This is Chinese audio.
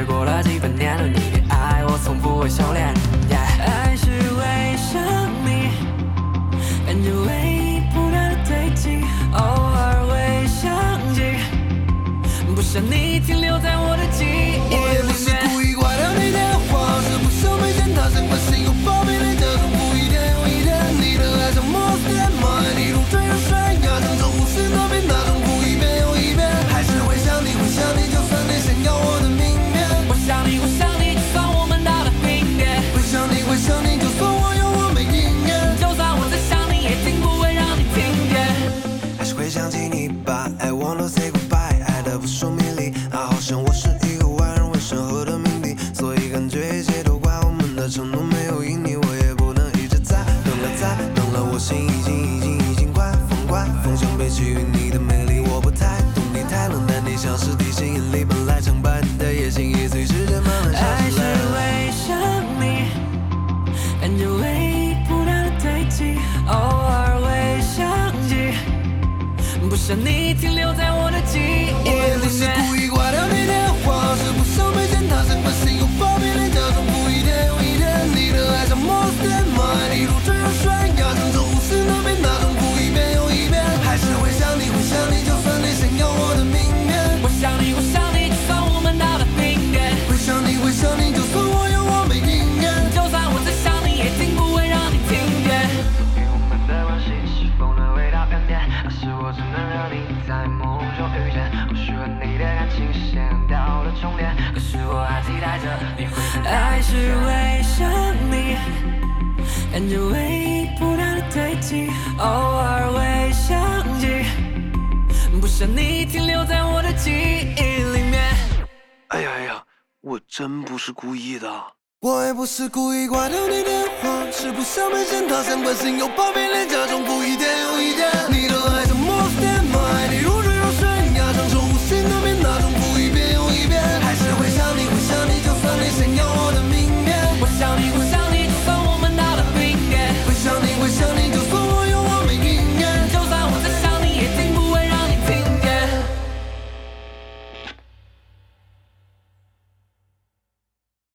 却过了几百年了，你的爱我从不会收敛。爱是为想你，感觉微不断的推进，偶尔会想起，不想你停留在我的记忆里面。 我也不是故意挂掉你电话，是不想每天他生关心又报备你，这种不一天又一天，你的爱像摩斯电码，一路追着悬崖，想走无视那边那种不一遍又一遍，还是会想你，会想你，就算你想要我的明天。 我想你，我想你，就算我们到了冰点。 会想你，会想你，就算我有我没经验。 就算我在想你，也定不会让你听见。 还是会想起你，把爱忘了 say goodbye， 爱的不说明理，啊，好像我是一个外人，为审核的命题，所以感觉一切都怪我们的承诺没有应你，我也不能一直在等了再等了，我心已经快疯快，风向被给予你的美丽，我不太懂你太冷淡，你像是地心引力，本来常伴你的野心，一随时间慢慢消爱是失了。 为想你，感觉微不断的推进，偶尔会想起，不想你停留在我的记忆我也不是里面。 故意挂掉你电话，是不想每天他生关心又报备你，这种不一天又一天，你的爱像摩斯电码，一路追着悬崖，想走无视那边那种不一遍又一遍，还是会想你，会想你，就算你想要我的明天。 我想你，我想你，就算我们到了冰点。 会想你，会想你，就算我有我没经验。 就算我在想你，也定不会让你听见。 给我们的关系是否能回到原点？还是我只能让你在梦中遇见？或许和你的感情线到了终点，可是我还期待着你会在爱是为想你，感觉微不断的推进，偶尔会想起，不想你停留在我的记忆里面。 哎呀哎呀，我真不是故意的。 我也不是故意挂掉你电话，是不想每天他想关心又报备你，这种不一天又一天，你的爱像摩斯电